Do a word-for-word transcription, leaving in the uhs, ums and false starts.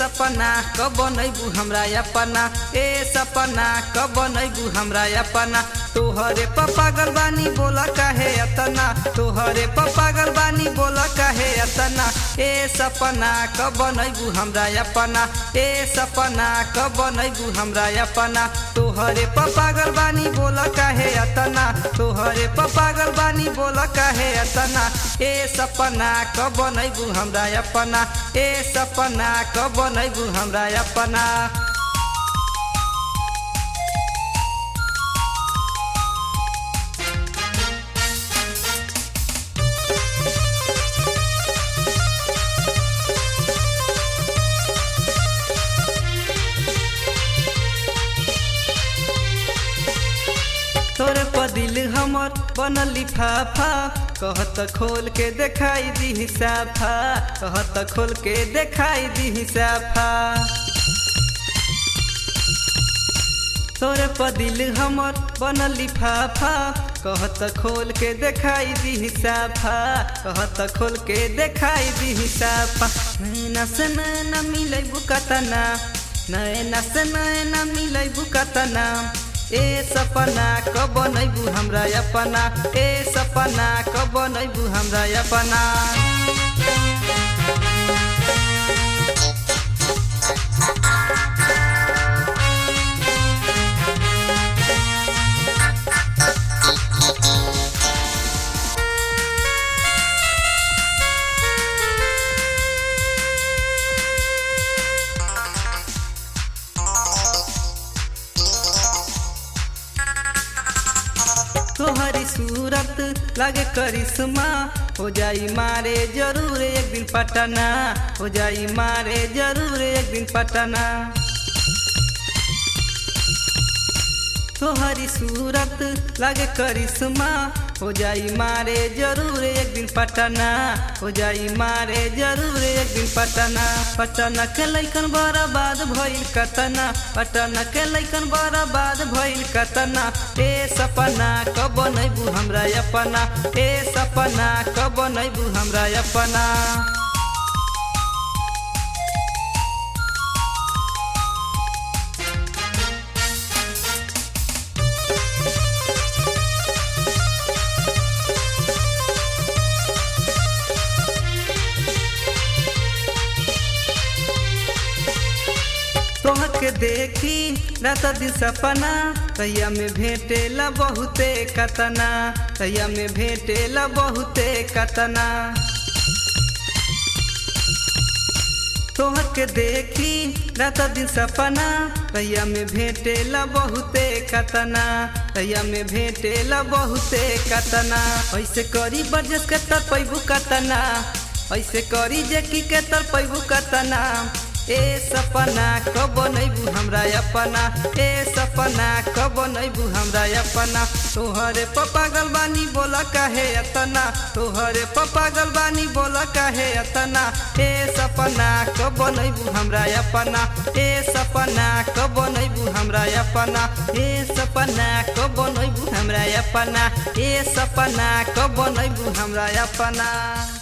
सपना कब बनैबू हमरा अपना ए सपना कब बनैबू हमरा अपना तोहरे पागल बानी बोला काहे अतना तोहरे पागल बानी बोला काहे अतना ए सपना कब बनैबू हमरा अपना ए सपना कब बनैबू हमरा अपना तोहरे पागल बानी बोला काहे अतना तोहरे पागल बानी बोला काहे अतना ए सपना कब बनैबू हमरा अपना ए सपना कब बनैबू हमरा अपना तोरे पर दिल हमर बनल लिफाफा कहत खोल के देखाई दी साफा कहत खोल के देखाई दी साफा तोरे पर दिल हमर बनल लिफाफा कहत खोल के देखाई दी साफा कहत खोल के देखाई दी साफा नैना से नैना मिलै बुकतना नैना से नैना मिलै बुकतना ए सपना कब बनैबू हमरा अपना ए सपना कब बनैबू हमरा अपना तोहरी सूरत लागे करिश्मा हो जाई मारे जरूर एक दिन पटना हो जाई मारे जरूर एक दिन पटना तोहरी सूरत लागे करिश्मा हो जाई मारे जरूर एक दिन पटना हो जाई मारे जरूर एक दिन पटना पटना के लइकन बर्बाद भइल कतना पटना के लइकन बर्बाद भइल कतना ए सपना कब बनैबू हमरा अपना ए सपना कब बनैबू हमरा अपना तोहके देखी रात दिन सपना तैया में भेटेला बहुते कतना तैया में भेटेला बहुते कतना तोहके देखी रात दिन सपना तैया में भेटेला बहुते कतना तैया में भेटेला बहुते कतना ऐसे करी बरजस के तर पैबू कतना ऐसे करी जेकी के तर पैबू कतना ए सपना कब बनैबू हमरा अपना ए सपना कब बनैबू हमरा अपना तोहरे पागल बानी बोला काहे अतना तोहरे पागल बानी बोला काहे अतना ए सपना कब बनैबू हमरा अपना ए सपना कब बनैबू हमरा अपना ए सपना कब बनैबू हमरा अपना ए सपना कब बनैबू हमरा अपना।